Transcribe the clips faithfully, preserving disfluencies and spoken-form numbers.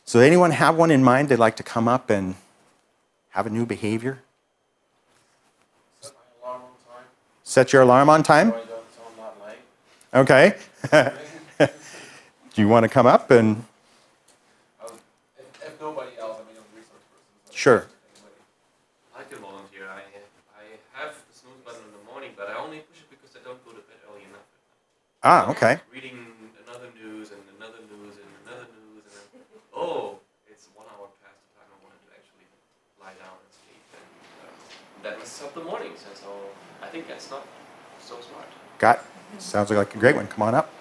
So anyone have one in mind they'd like to come up and have a new behavior? Set my alarm on time. Set your alarm on time? So I don't, so I'm not late. Okay. Do you want to come up and... Um, if, if nobody else, I mean, I'm a resource person. So Sure. I can volunteer. I I have the snooze button in the morning, but I only push it because I don't go to bed early enough. Ah, okay. Reading another news and another news and another news, and then, oh, it's one hour past the time I wanted to actually lie down and sleep. And uh, that messes up the mornings, and so I think that's not so smart. Got Sounds like a great one. Come on up.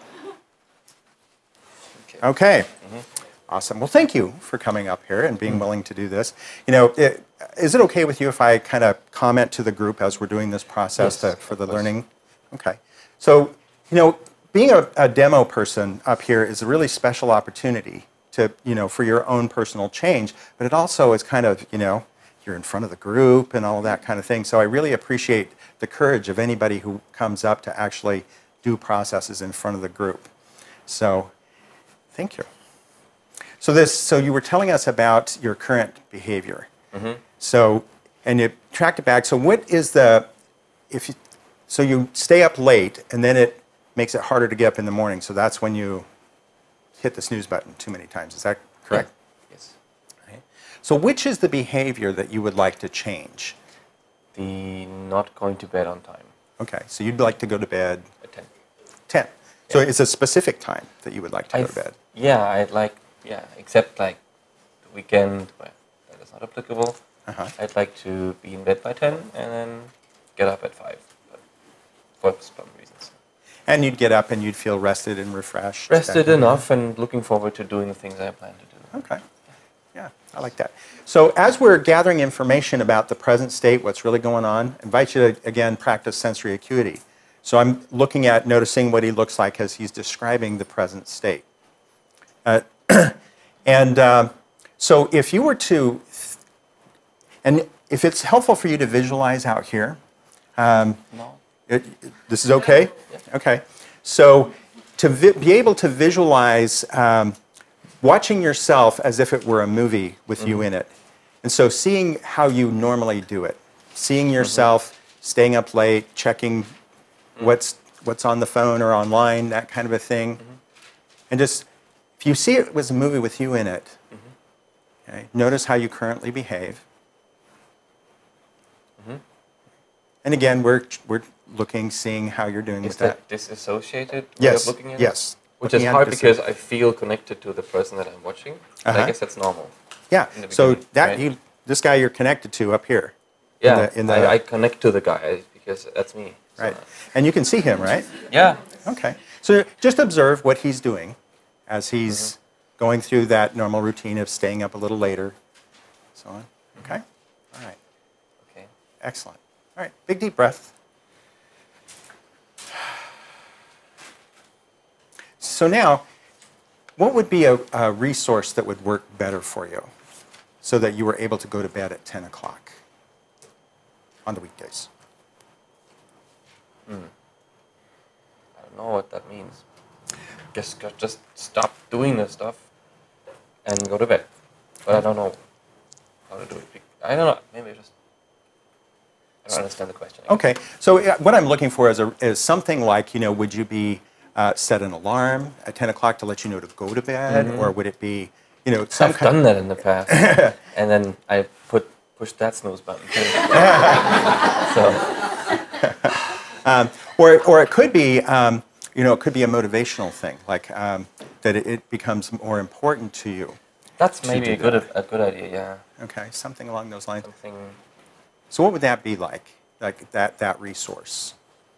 Okay. Mm-hmm. Awesome. Well, thank you for coming up here and being mm-hmm. willing to do this. You know, it, is it okay with you if I kind of comment to the group as we're doing this process Yes, to, for the learning? Okay. So, you know, being a, a demo person up here is a really special opportunity to, you know, for your own personal change, but it also is kind of, you know, you're in front of the group and all of that kind of thing. So I really appreciate the courage of anybody who comes up to actually do processes in front of the group. So, thank you. So this, so you were telling us about your current behavior. Mm-hmm. So, and you tracked it back. So what is the, if you, so you stay up late and then it makes it harder to get up in the morning. So that's when you hit the snooze button too many times. Is that correct? Yeah. Yes. Okay. So which is the behavior that you would like to change? The not going to bed on time. Okay. So you'd like to go to bed At ten. ten. So Yeah. it's a specific time that you would like to go I to bed. Yeah, I'd like, yeah, except like the weekend, well, that is not applicable. Uh-huh. I'd like to be in bed by ten and then get up at five, but for some reasons. And you'd get up and you'd feel rested and refreshed. Rested that- enough and looking forward to doing the things I plan to do. Okay. Yeah, I like that. So as we're gathering information about the present state, what's really going on, I invite you to, again, practice sensory acuity. So I'm looking at, noticing what he looks like as he's describing the present state. Uh, and uh, so if you were to, and if it's helpful for you to visualize out here, um, No. it, this is okay? Yeah. Okay. So to vi- be able to visualize um, watching yourself as if it were a movie with mm-hmm. you in it. And so seeing how you normally do it, seeing yourself mm-hmm. staying up late, checking mm-hmm. what's what's on the phone or online, that kind of a thing. Mm-hmm. And just, if you see it was a movie with you in it, mm-hmm. okay, notice how you currently behave. Mm-hmm. And again, we're we're looking, seeing how you're doing Is with that, that. disassociated? way Yes. of looking at Yes. It? Which Looking is at hard it because I feel connected to the person that I'm watching. But Uh-huh. I guess that's normal. Yeah. in the So beginning, that right? you, this guy you're connected to up here. Yeah, In the, in the, I, I connect to the guy because that's me. So, right. And you can see him, right? Yeah. Okay. So just observe what he's doing as he's mm-hmm. going through that normal routine of staying up a little later, so on. Okay? All right. Okay. Excellent. All right. Big deep breath. So now, what would be a, a resource that would work better for you so that you were able to go to bed at ten o'clock on the weekdays? Hmm. I don't know what that means. Just just stop doing this stuff and go to bed. But I don't know how to do it. I don't know. Maybe just I don't understand the question. Okay. So uh, what I'm looking for is a, is something like, you know, would you be uh, set an alarm at ten o'clock to let you know to go to bed, Mm-hmm. or would it be, you know, some I've kind done that in the past, and then I put push that snooze button too. So. Um, or, or it could be, um, you know, it could be a motivational thing, like um, that it, it becomes more important to you. That's maybe do a good that. a good idea. Yeah. Okay, something along those lines. Something. So what would that be like, like that, that resource?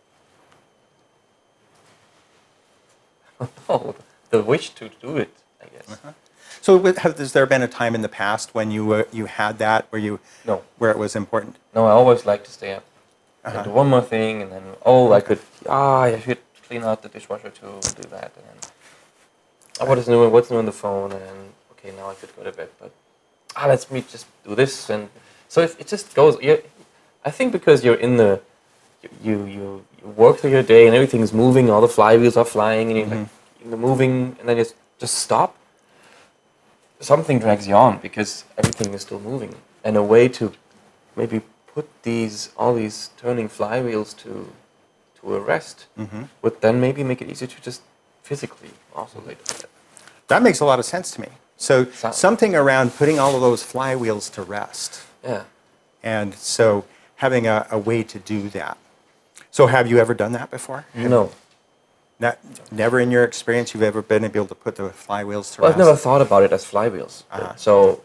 Oh, the wish to do it, I guess. Uh-huh. So with- have, has there been a time in the past when you uh, you had that, where you No. where it was important? No, I always like to stay up. Uh-huh. And do one more thing, and then oh, I could ah, I should clean out the dishwasher too, and do that, and then oh, what is new? What's new on the phone? And then okay, now I could go to bed, but ah, let's me just do this, and so it, it just goes. Yeah, I think because you're in the you you you work through your day and everything's moving, all the flywheels are flying, and you're Mm-hmm. like you're moving, and then you just stop. something drags you on because everything is still moving. And a way to maybe put these all these turning flywheels to to a rest Mm-hmm. would then maybe make it easier to just physically also lay to bed. That makes a lot of sense to me. So So- something around putting all of those flywheels to rest. Yeah. And so having a, a way to do that. So have you ever done that before? No. Not, never in your experience you've ever been able to put the flywheels to Well, I've rest? never thought about it as flywheels. Uh-huh. So,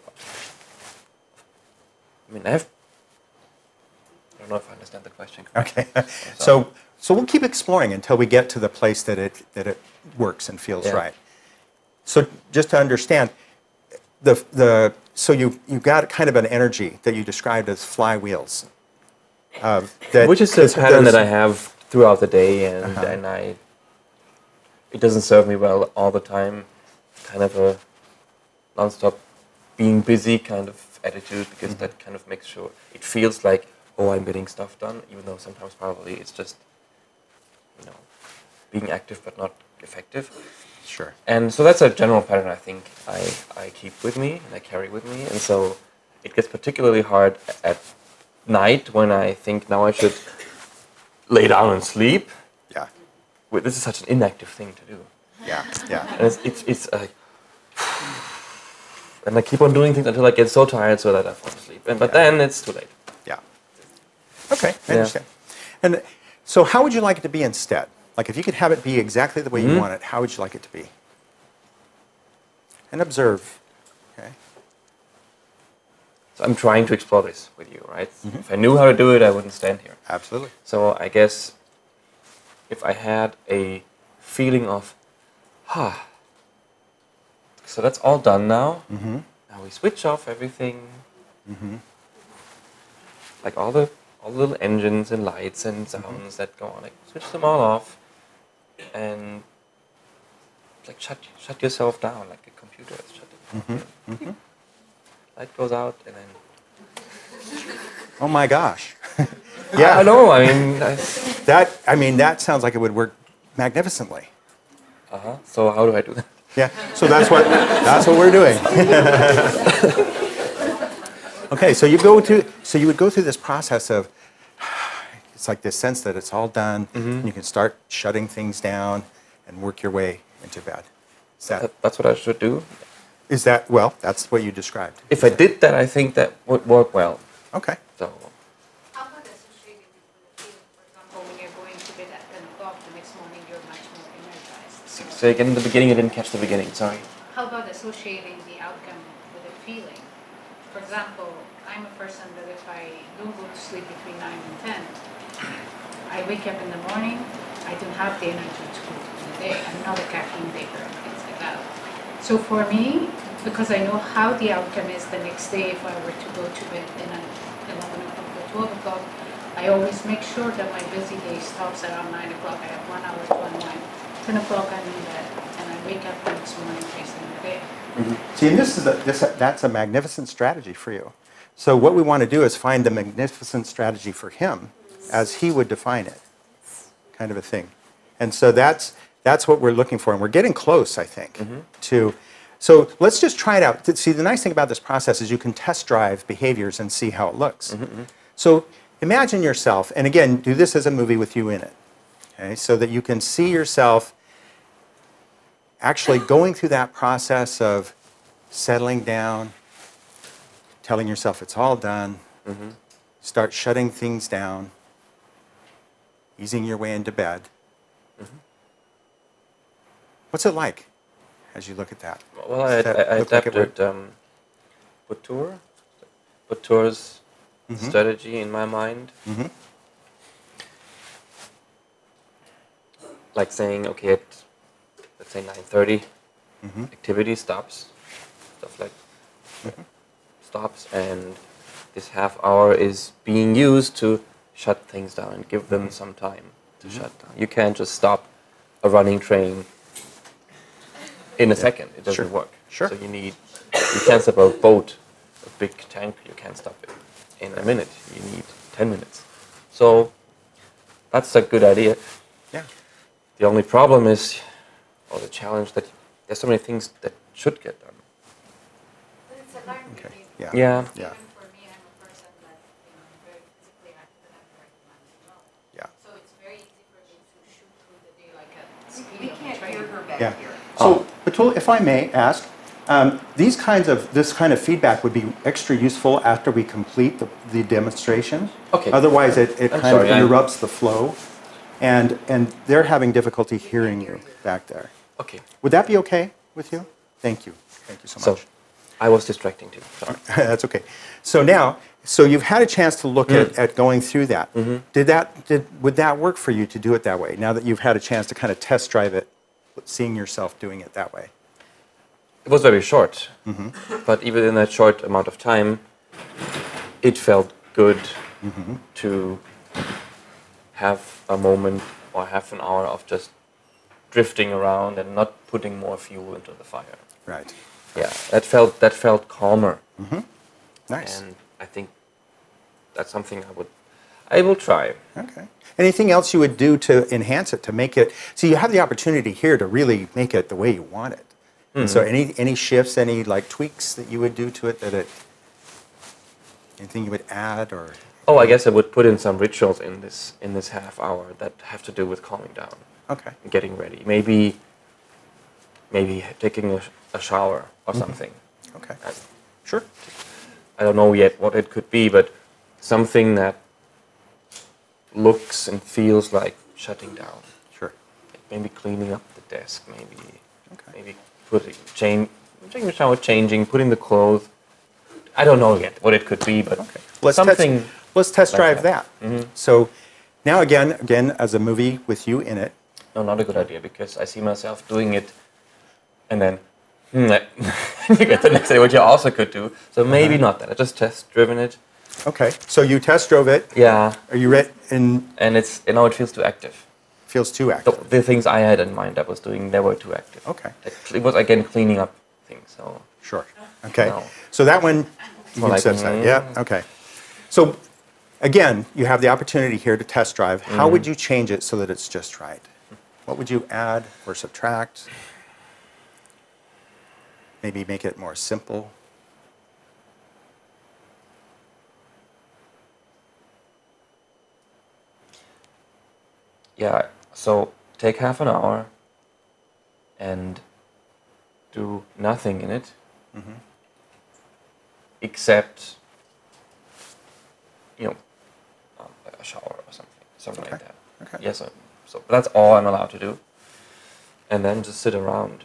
I mean, I have. I don't know if I understand the question. Okay. So so we'll keep exploring until we get to the place that it that it works and feels Yeah. right. So just to understand, the the so you you got kind of an energy that you described as flywheels. Uh, that Which is a that's- pattern that I that's- have throughout the day, and Uh-huh. and I. It doesn't serve me well all the time. Kind of a non-stop being busy kind of attitude, because Mm-hmm. that kind of makes sure it feels like, oh, I'm getting stuff done, even though sometimes probably it's just, you know, being active but not effective. Sure. And so that's a general pattern I think I, I keep with me and I carry with me. And so it gets particularly hard at night when I think now I should lay down and sleep. Yeah. Wait, this is such an inactive thing to do. Yeah. Yeah. And it's, it's, it's like, and I keep on doing things until I get so tired so that I fall asleep. And, but Yeah. then it's too late. Yeah. Okay, I Yeah. understand. And so how would you like it to be instead? Like if you could have it be exactly the way you Mhm. want it, how would you like it to be? And observe. Okay. So I'm trying to explore this with you, right? Mhm. If I knew how to do it, I wouldn't stand here. Absolutely. So I guess if I had a feeling of, ah, so that's all done now. Mm-hmm. Now we switch off everything, Mm-hmm. like all the all the little engines and lights and sounds that go on. Like switch them all off, and like shut shut yourself down like a computer is shut it. Mm-hmm. Mm-hmm. Light goes out, and then Oh my gosh. I yeah. know. I mean, I, That I mean that sounds like it would work magnificently. uh-huh. So how do I do that? Yeah. So that's what that's what we're doing. Okay, so you go to so you would go through this process of it's like this sense that it's all done. And you can start shutting things down and work your way into bed. Is that that? That's what I should do. is that well? That's what you described. If I did that, I think that would work well. Okay. So How about associating it with the feeling? For example, when you're going to bed at ten o'clock, the next morning you're much more energized. so so again, in the beginning, I didn't catch the beginning. Sorry. How about associating the outcome with a feeling? For example, I'm a person that if I don't go to sleep between nine and ten, I wake up in the morning, I don't have the energy to go through the day. I'm not a caffeine taker and things like that. So for me, because I know how the outcome is the next day if I were to go to bed in at eleven o'clock or twelve o'clock, I always make sure that my busy day stops around nine o'clock. I have one hour to unwind. ten o'clock I'm in bed, and I wake up the next morning facing the day. See, and this is a, this that's a magnificent strategy for you. So what we want to do is find the magnificent strategy for him, as he would define it, kind of a thing. And so that's that's what we're looking for, and we're getting close, I think, to. So let's just try it out. See, the nice thing about this process is you can test drive behaviors and see how it looks. So imagine yourself, and again, do this as a movie with you in it, okay, so that you can see yourself actually going through that process of settling down, telling yourself it's all done, Mm-hmm. start shutting things down, easing your way into bed. Mm-hmm. What's it like as you look at that? Well, I, Does that I, I look like it adapted um, Buttur, Buttur's strategy in my mind. Mm-hmm. Like saying, okay, at let's say nine thirty, Mm-hmm. activity stops, stuff like stops, and this half hour is being used to shut things down and give them some time to shut down. You can't just stop a running train in a second. It doesn't Sure. work. Sure. So you need, you can't stop a boat, a big tank, you can't stop it in a minute. You need ten minutes. So that's a good idea. Yeah. The only problem is, or the challenge, that there's so many things that should get done. it's a learned Okay. behavior. Yeah. Yeah. Yeah. Even for me, I'm a person that, you know, I'm very physically active and I'm very commanding. Yeah. So it's very easy for me to shoot through the day like a We- speed We of a can't train. hear her back Yeah. here. So, Batul, if I may ask, um, these kinds of this kind of feedback would be extra useful after we complete the, the demonstration. Okay. Otherwise, it, it I'm kind sorry, of I'm- interrupts the flow, and and they're having difficulty hearing you back there. Okay. Would that be okay with you? Thank you. Thank you so So, much. I was distracting too. Sorry. That's okay. So now, so you've had a chance to look at, at going through that. Did that did would that work for you to do it that way? Now that you've had a chance to kind of test drive it, seeing yourself doing it that way. It was very short, but even in that short amount of time, it felt good to have a moment or half an hour of just drifting around and not putting more fuel into the fire. Right. Yeah, that felt that felt calmer, Nice. and I think that's something I would I will try. Okay. Anything else you would do to enhance it, to make it, so you have the opportunity here to really make it the way you want it. And so any, any shifts, any like tweaks that you would do to it that it, anything you would add or? Oh, I guess I would put in some rituals in this in this half hour that have to do with calming down, Okay. getting ready. Maybe maybe taking a, a shower or something. Okay. I, Sure. I don't know yet what it could be, but something that looks and feels like shutting down. Sure. Maybe cleaning up the desk. Maybe Okay. maybe putting change, taking a shower, changing, putting the clothes. I don't know yet what it could be, but Okay. Let's something. Test, let's test like drive that. that. So now again, again, as a movie with you in it, No, not a good idea because I see myself doing it, and then hmm, you get the next day, what you also could do. So maybe not that. I just test driven it. okay. So you test drove it. Yeah, Are you ready? And and it's you know it feels too active. feels too The, active. the things I had in mind I was doing, they were too active. Okay. It, it was again cleaning up things. So Sure. Okay. No. So that one, you More can like, set aside. mm. Yeah. Okay. So again, you have the opportunity here to test drive. How would you change it so that it's just right? What would you add or subtract? Maybe make it more simple. yeah, so take half an hour and do nothing in it, except you know um, a shower or something, something like Okay. that. Okay. Yes, so, so that's all I'm allowed to do, and then just sit around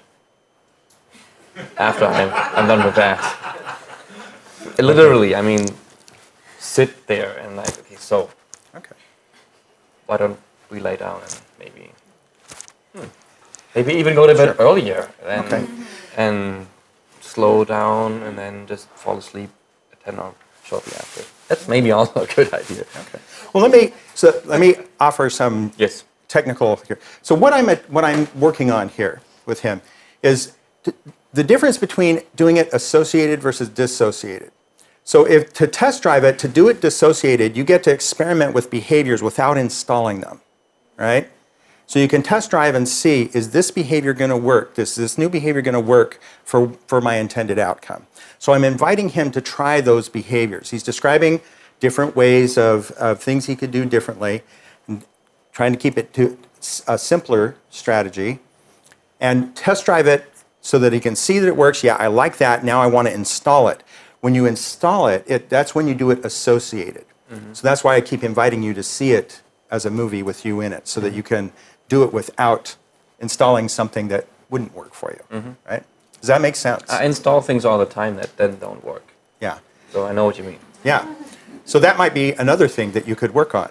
after I'm, I'm done with that. Literally, I mean, sit there and like, okay, so Okay. why don't we lay down and maybe, hmm, maybe even go to bed Sure. earlier and Okay. and slow down and then just fall asleep at ten or shortly after. That's maybe also a good idea. Okay. Well, let me so let me offer some Yes. technical here. So what I'm at, what I'm working on here with him is t- the difference between doing it associated versus dissociated. So if to test drive it, to do it dissociated, you get to experiment with behaviors without installing them, right? So you can test drive and see, is this behavior going to work? Is this new behavior going to work for, for my intended outcome? So I'm inviting him to try those behaviors. He's describing different ways of, of things he could do differently, and trying to keep it to a simpler strategy, and test drive it so that he can see that it works. Yeah, I like that. Now I want to install it. When you install it, it that's when you do it associated. So that's why I keep inviting you to see it as a movie with you in it, so that you can do it without installing something that wouldn't work for you, right? Does that make sense? I install things all the time that then don't work. Yeah, So I know what you mean. yeah. So that might be another thing that you could work on.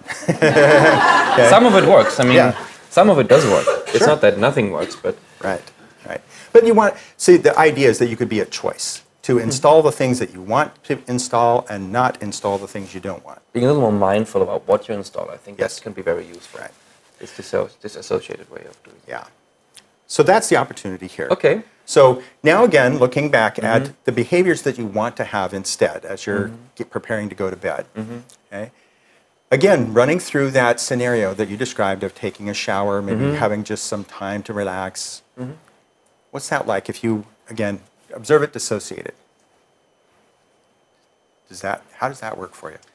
Some of it works. I mean, Yeah. some of it does work. It's Sure. not that nothing works, but Right, right. But you want, see, the idea is that you could be a choice to install the things that you want to install and not install the things you don't want. being a little more mindful about what you install, I think Yes. that can be very useful. Right. It's this disassociated way of doing it. Yeah. So that's the opportunity here. Okay. So now again, looking back at the behaviors that you want to have instead as you're get preparing to go to bed. Okay. Again, running through that scenario that you described of taking a shower, maybe having just some time to relax. What's that like if you, again, observe it dissociated? Does that, how does that work for you?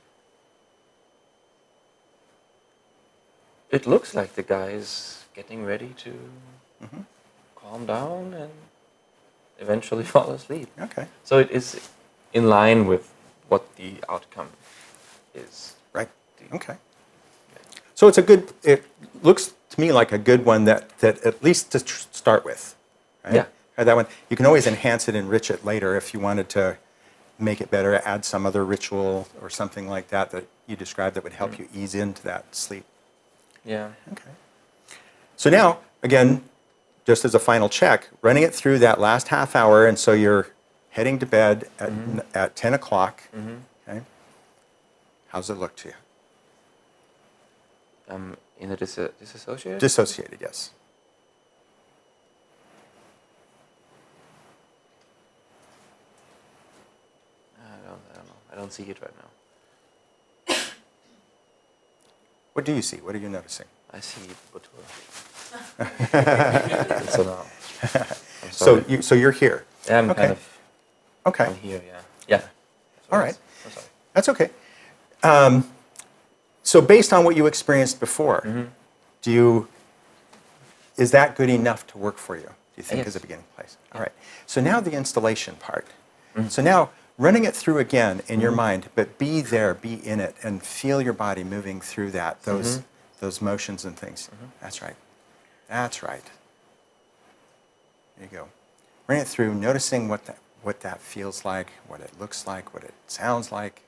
It looks like the guy is getting ready to Mhm. calm down and eventually fall asleep. Okay, So it is in line with what the outcome is. right. Okay. So it's a good, it looks to me like a good one that, that at least to tr- start with. Right? Yeah. Uh, That one, you can always enhance it, enrich it later if you wanted to make it better, add some other ritual or something like that that you described that would help Mm. you ease into that sleep. Yeah. Okay. So now, again, just as a final check, running it through that last half hour, and so you're heading to bed at, Mhm. at ten o'clock. Mhm. Okay. How's it look to you? Um, in the dis- disassociated? Dissociated, yes. I don't, I don't know. I don't see it right now. What do you see? What are you noticing? I see Batur. so now. I'm So, sorry. you, so you're here. yeah, I'm okay. kind of. Okay. I'm here. Yeah. Yeah. That's what All it right. is. I'm sorry. That's okay. Um, so based on what you experienced before, Mhm. do you, is that good enough to work for you, do you think, Yes. as a beginning place? All right. So now the installation part. Mhm. So now running it through again in your Mhm. mind, but be there, be in it, and feel your body moving through that, those, Mhm. those motions and things. Mhm. That's right. That's right. There you go. Running it through, noticing what that, what that feels like, what it looks like, what it sounds like.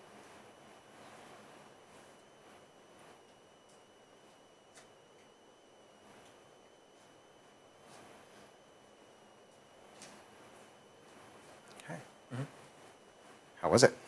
Okay. Mhm. How was it?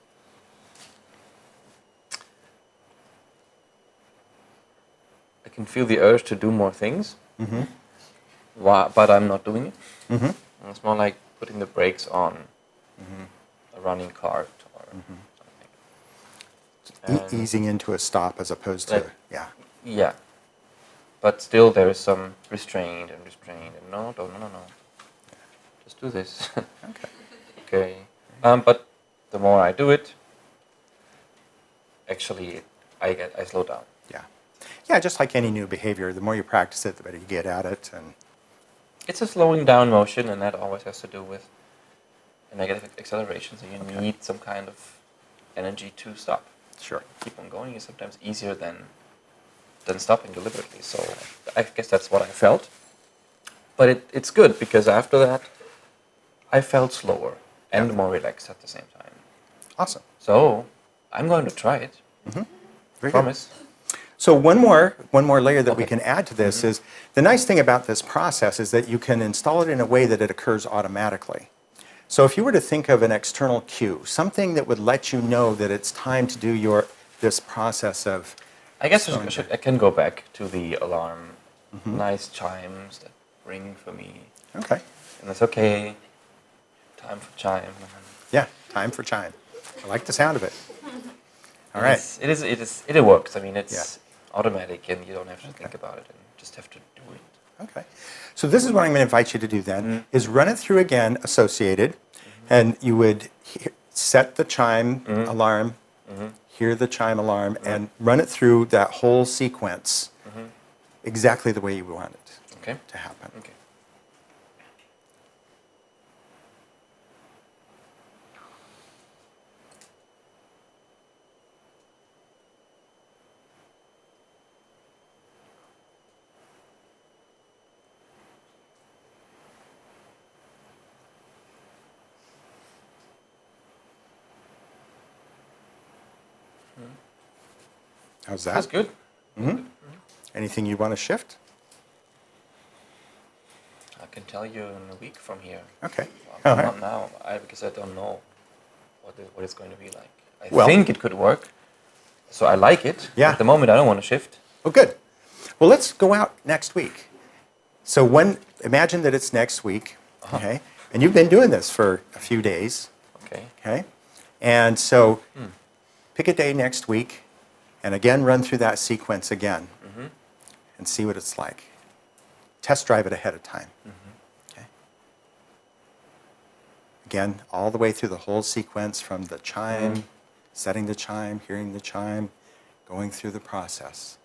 I can feel the urge to do more things, Mm-hmm. wha- but I'm not doing it. Mm-hmm. And it's more like putting the brakes on Mm-hmm. a running cart or Mhm. something. E- And- easing into a stop as opposed to, Like- yeah. Yeah. But still there is some restraint and restraint and no, no, no, no, no. Just do this. Okay. okay. Um, but the more I do it, actually I get I slow down. Yeah. Yeah, just like any new behavior, the more you practice it, the better you get at it. And It's a slowing down motion, and that always has to do with a negative acceleration. So you Okay. need some kind of energy to stop. sure. Keep on going is sometimes easier than than stopping deliberately. So I guess that's what I felt. But it, it's good because after that, I felt slower and Yeah. more relaxed at the same time. Awesome. So I'm going to try it. Very good. Promise. So one more, one more layer that we Okay. can add to this is, the nice thing about this process is that you can install it in a way that it occurs automatically. So if you were to think of an external cue, something that would let you know that it's time to do your, this process of, I guess I, slowing should, I, down. should, I can go back to the alarm. Mhm. Nice chimes that ring for me. Okay. And it's okay. Time for chime. Yeah, time for chime. I like the sound of it. All right. It's, it is. It is. It works. I mean, it's Yeah. automatic, and you don't have to think about it, and just have to do it. Okay. So this is what I'm going to invite you to do then, Mm. is run it through again, associated, and you would he- set the chime Mhm. alarm, Mhm. hear the chime alarm, and run it through that whole sequence Mhm. exactly the way you want it Okay. to happen. Okay. How's that? That's good. Mhm. Anything you want to shift? I can tell you in a week from here. Okay. Well, All right. Not now, I, because I don't know what it, what it's going to be like. I Well- think it could work, so I like it. Yeah. At the moment, I don't want to shift. Well, good. Well, let's go out next week. So when, imagine that it's next week, Uh-huh. okay? And you've been doing this for a few days, Okay. okay? And so Hmm. pick a day next week, and again, run through that sequence again Mm-hmm. and see what it's like. Test drive it ahead of time. Mm-hmm. Okay? Again, all the way through the whole sequence from the chime, setting the chime, hearing the chime, going through the process.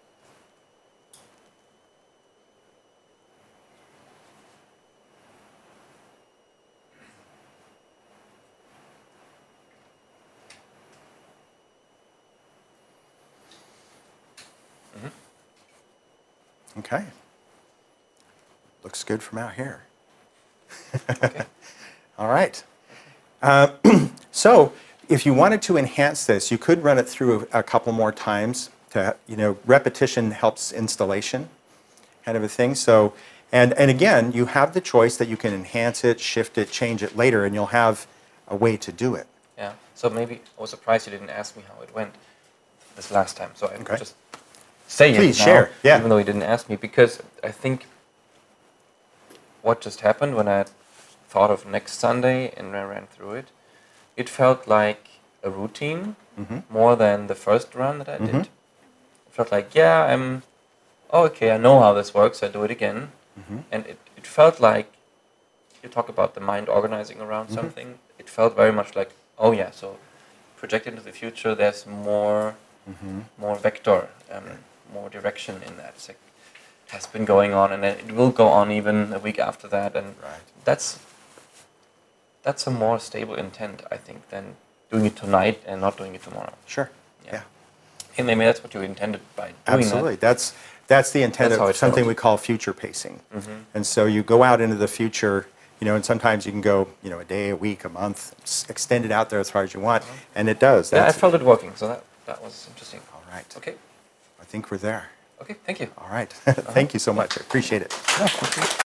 Okay. Looks good from out here. Okay. All right. Uh, so if you wanted to enhance this, you could run it through a, a couple more times. To, you know, repetition helps installation, kind of a thing. So, and, and again, you have the choice that you can enhance it, shift it, change it later, and you'll have a way to do it. Yeah. So maybe I was surprised you didn't ask me how it went this last time. So I Okay. just say Please it now, share, yeah. even though you didn't ask me, because I think what just happened when I thought of next Sunday and I ran through it, it felt like a routine Mm-hmm. more than the first run that I Mhm. did. It felt like, yeah, I'm, oh, okay, I know how this works, I do it again. Mm-hmm. And it, it felt like, you talk about the mind organizing around Mhm. something, it felt very much like, oh yeah, so project into the future, there's more Mm-hmm. more vector, um, more direction in that. It's like, it has been going on, and then it will go on even a week after that, and Right. that's that's a more stable intent, I think, than doing it tonight and not doing it tomorrow. Sure. Yeah. Yeah. And maybe that's what you intended by doing Absolutely. That's that's the intent That's how of it something felt. we call future pacing. Mhm. And so you go out into the future, you know, and sometimes you can go, you know, a day, a week, a month, s- extend it out there as far as you want, and it does. that. Yeah, I That's felt it working, so that, that was interesting. all right. Okay, I think we're there. okay, thank you. All right. Thank you so much. I appreciate it. Yeah, thank you.